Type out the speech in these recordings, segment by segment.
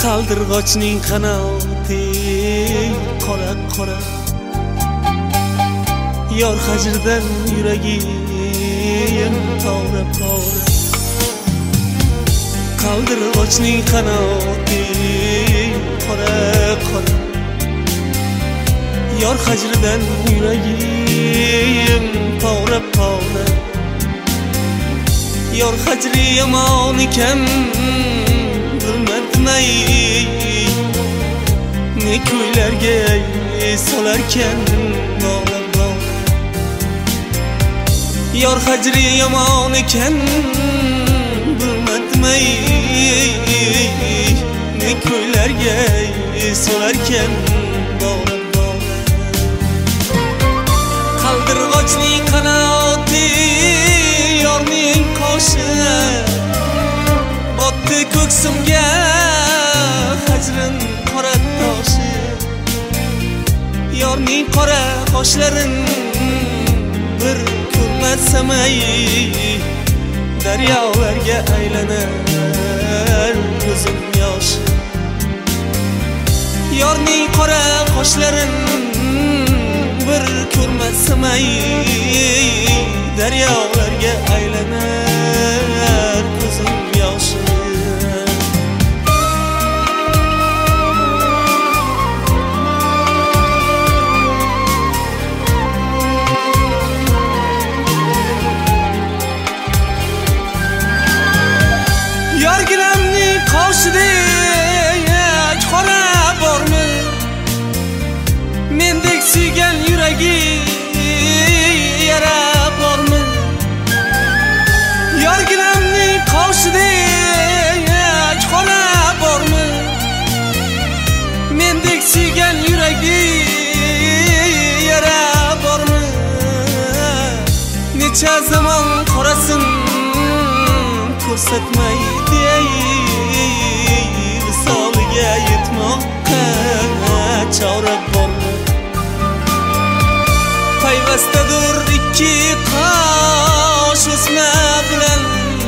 qaldirg'ochning qanoti qora qora, yor hajrdan yuragim pora pora. Qaldirg'ochning qanoti qora qora, yor hajrdan yuragim pora pora. Yor hajri yomon ekan bilmadimay, ne ko'ylarga solarkan bola bola. Yor hajri yomon ekan bilmadimay, ne ko'ylarga solarkan bola bola. Qaldirg'ochning qanoti yorning qoshi, botdi ko'ksimga hajrin qora toshi. Yorning qora qoshlarin bir ko'rmasam-ay, daryolarga aylanar ko'zim yosh. Yorning qora qoshlarin bir ko'rmasam-ay, daryolarga aylanar ko'zim yosh. Yorginamning qoshidek qora bormi, mendek suygan yuragi yara bormi? Yorginamning qoshidek qora bormi, mendek suygan yuragi yara bormi? Necha zamon qorasin ko'rsatmaydi, visoliga yetmoqqa chora bormi? Payvastadir ikki qosh o'sma bilan,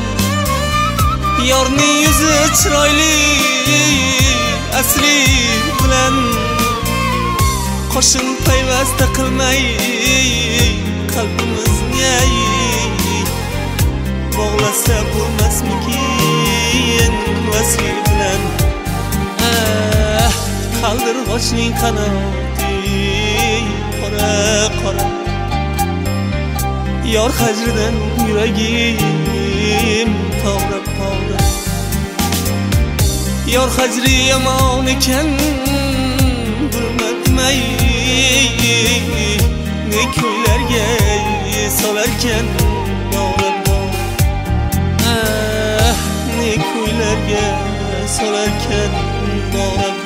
yorning yuzi chiroyli asli bilan. Qo'shin payvasta qilmay qalbimizni bog'lasa bo'lmasmikin vasli bilan. Qaldirg'ochning qanoti qora qora, yor hajridan yuragim pora pora. Yor hajri yomon ekan bilmadimay, ne ko'ylarga solarkan bola bola. Ne ko'ylarga solarkan bola bola.